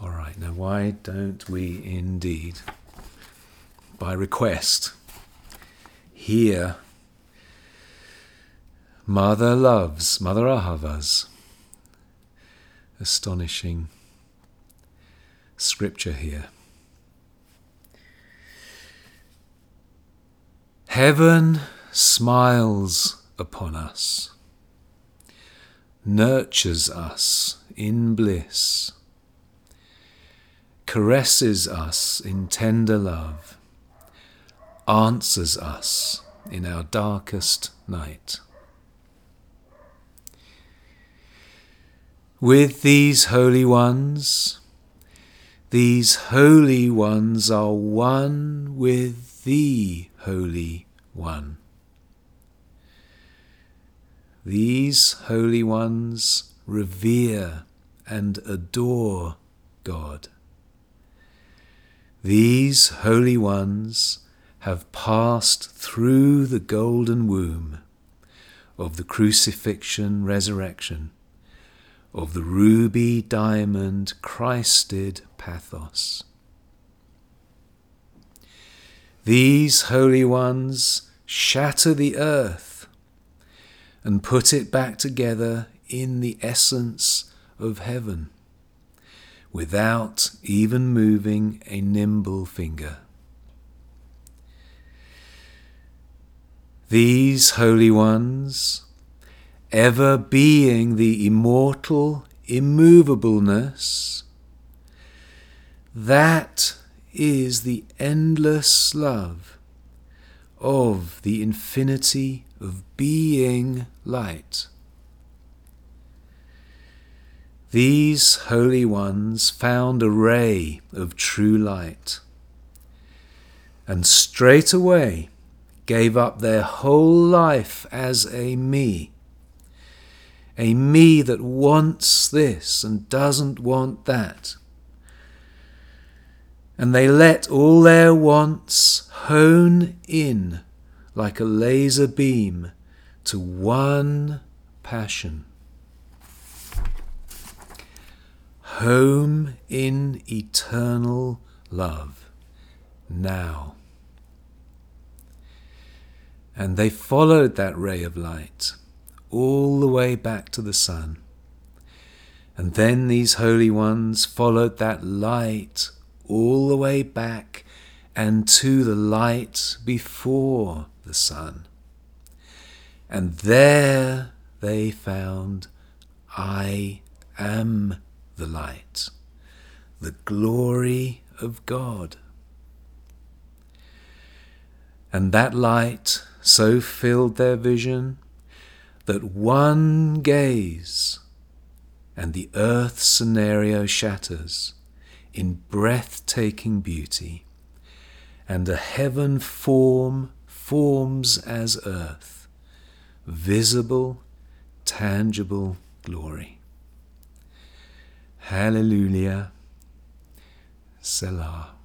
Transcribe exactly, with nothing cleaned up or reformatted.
All right, now why don't we indeed, by request, hear Mother Love's, Mother Ahava's astonishing scripture here. Heaven smiles upon us, nurtures us in bliss, caresses us in tender love, answers us in our darkest night. With these holy ones, these holy ones are one with the Holy One. These holy ones revere and adore God. These holy ones have passed through the golden womb of the crucifixion, resurrection, of the ruby diamond Christed pathos. These holy ones shatter the earth and put it back together in the essence of heaven, without even moving a nimble finger. These holy ones, ever being the immortal immovableness, that is the endless love of the infinity of being light. These holy ones found a ray of true light, and straightway gave up their whole life as a me, a me that wants this and doesn't want that. And they let all their wants hone in like a laser beam to one passion. Home in eternal love, now. And they followed that ray of light all the way back to the sun. And then these holy ones followed that light all the way back and to the light before the sun. And there they found, I am the light, the glory of God. And that light so filled their vision that one gaze and the earth scenario shatters in breathtaking beauty, and a heaven form forms as earth, visible, tangible glory. Hallelujah, Selah.